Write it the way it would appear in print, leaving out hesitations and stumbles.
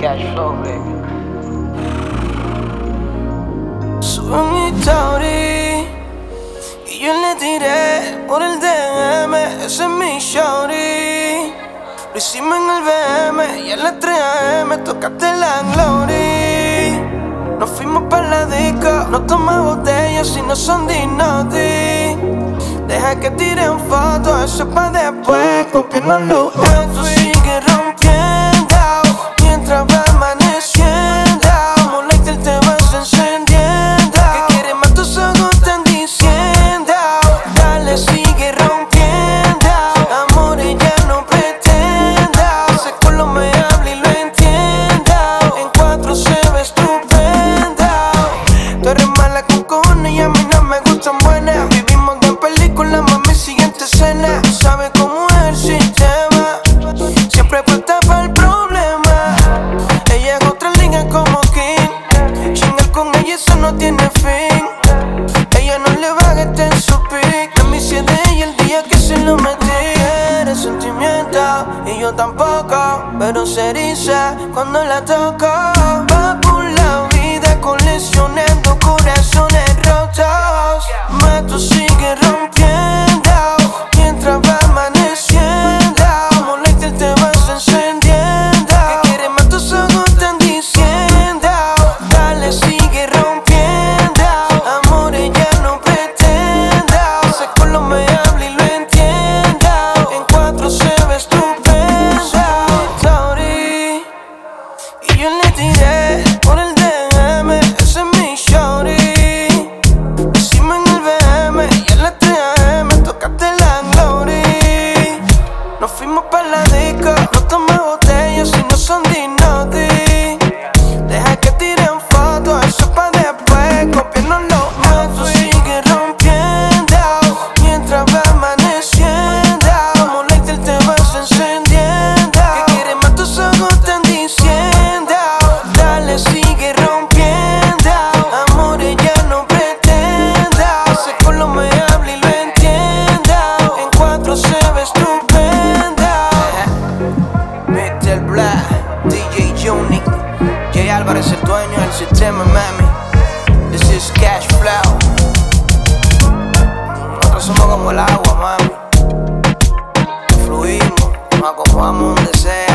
Cash flow, baby. Sube mi story y yo le tiré por el DM. Ese es mi shorty. Lo hicimos en el BM y a las 3 AM tocaste la glory. Nos fuimos pa' la disco, no tomamos botellas y no son dinoti. Deja que tiren fotos, eso pa' después, copiarnos los esto sigue rompiendo mientras va amaneciendo. Como lighter te vas encendiendo. Que quieres más, tus ojos están diciendo. Dale, sigue rompiendo. Amor, ella no pretenda. Ese culo me habla y lo entiendo. En 4 se ve estupendo. Tú eres mala con cojones y a mí no me gustan buenas. Vivimos de película, mami, siguiente escena. Tú sabes cómo es el sistema. Siempre falta para el problema. Ella es otra liga como King. Chingar con ella, eso no tiene fin. Ella no le va a gastar en su pick. La misión de ella el día que se lo metí. Eres sentimiento y yo tampoco, pero se eriza cuando la toco. Va por la vida coleccionando corazones rotos. Más tú sigues rompiendo mientras va amaneciendo. Como lighter te vas encendiendo. Que quieres más, tus ojos están diciendo. Dale, sigue rompiendo. Amor, ella no pretenda. Ese culo me habla y lo entiendo. En 4 se ve estupendo. Story y yo le tiré por el DM. Ese es mi shorty. Hicimos en el BM y a las 3 AM tocaste la glory. Nos fuimos pa' la disco, no tomamos botellas y no son dinoti. Deja que tiren fotos, eso pa' después, copiarnos los esto sigue rompiendo mientras va amaneciendo. Como lighter te vas encendiendo. Que quieres más, tus ojos están diciendo. Dale, sigue rompiendo. Amor, ella no pretenda. Ese culo me habla y lo entiendo. En 4 se ve estupendo. Mr. Black, DJ Juni, Jay Álvarez, el dueño del sistema, mami. This is Cash Flow. Nosotros somos como el agua, mami. Fluimos, nos acomodamos donde sea.